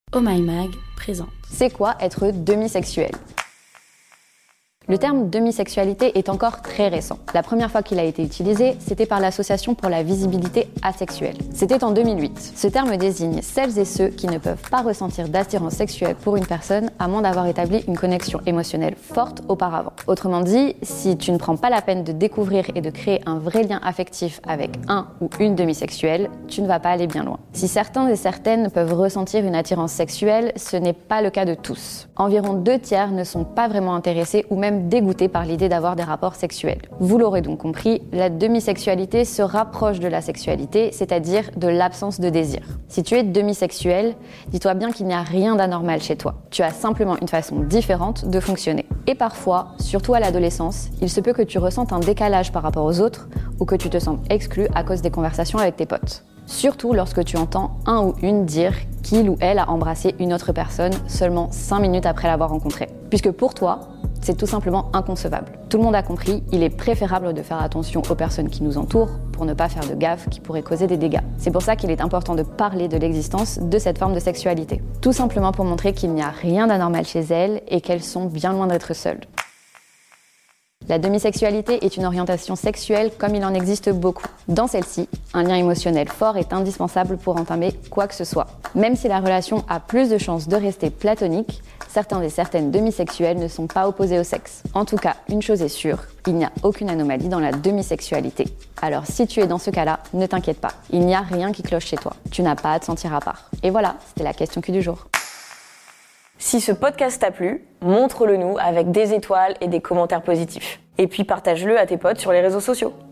Oh My Mag présente. C'est quoi être demisexuel ? Le terme demisexualité est encore très récent. La première fois qu'il a été utilisé, c'était par l'Association pour la visibilité asexuelle. C'était en 2008. Ce terme désigne celles et ceux qui ne peuvent pas ressentir d'attirance sexuelle pour une personne à moins d'avoir établi une connexion émotionnelle forte auparavant. Autrement dit, si tu ne prends pas la peine de découvrir et de créer un vrai lien affectif avec un ou une demisexuelle, tu ne vas pas aller bien loin. Si certains et certaines peuvent ressentir une attirance sexuelle, ce n'est pas le cas de tous. Environ 2/3 ne sont pas vraiment intéressés ou même dégoûtés par l'idée d'avoir des rapports sexuels. Vous l'aurez donc compris, la demisexualité se rapproche de la sexualité, c'est-à-dire de l'absence de désir. Si tu es demisexuel, dis-toi bien qu'il n'y a rien d'anormal chez toi. Tu as simplement une façon différente de fonctionner. Et parfois, surtout à l'adolescence, il se peut que tu ressentes un décalage par rapport aux autres ou que tu te sentes exclu à cause des conversations avec tes potes. Surtout lorsque tu entends un ou une dire qu'il ou elle a embrassé une autre personne seulement 5 minutes après l'avoir rencontrée. Puisque pour toi, c'est tout simplement inconcevable. Tout le monde a compris, il est préférable de faire attention aux personnes qui nous entourent pour ne pas faire de gaffes qui pourraient causer des dégâts. C'est pour ça qu'il est important de parler de l'existence de cette forme de sexualité. Tout simplement pour montrer qu'il n'y a rien d'anormal chez elles et qu'elles sont bien loin d'être seules. La demisexualité est une orientation sexuelle comme il en existe beaucoup. Dans celle-ci, un lien émotionnel fort est indispensable pour entamer quoi que ce soit. Même si la relation a plus de chances de rester platonique, certains et certaines demisexuels ne sont pas opposés au sexe. En tout cas, une chose est sûre, il n'y a aucune anomalie dans la demisexualité. Alors si tu es dans ce cas-là, ne t'inquiète pas, il n'y a rien qui cloche chez toi. Tu n'as pas à te sentir à part. Et voilà, c'était la question Q du jour. Si ce podcast t'a plu, montre-le nous avec des étoiles et des commentaires positifs. Et puis partage-le à tes potes sur les réseaux sociaux.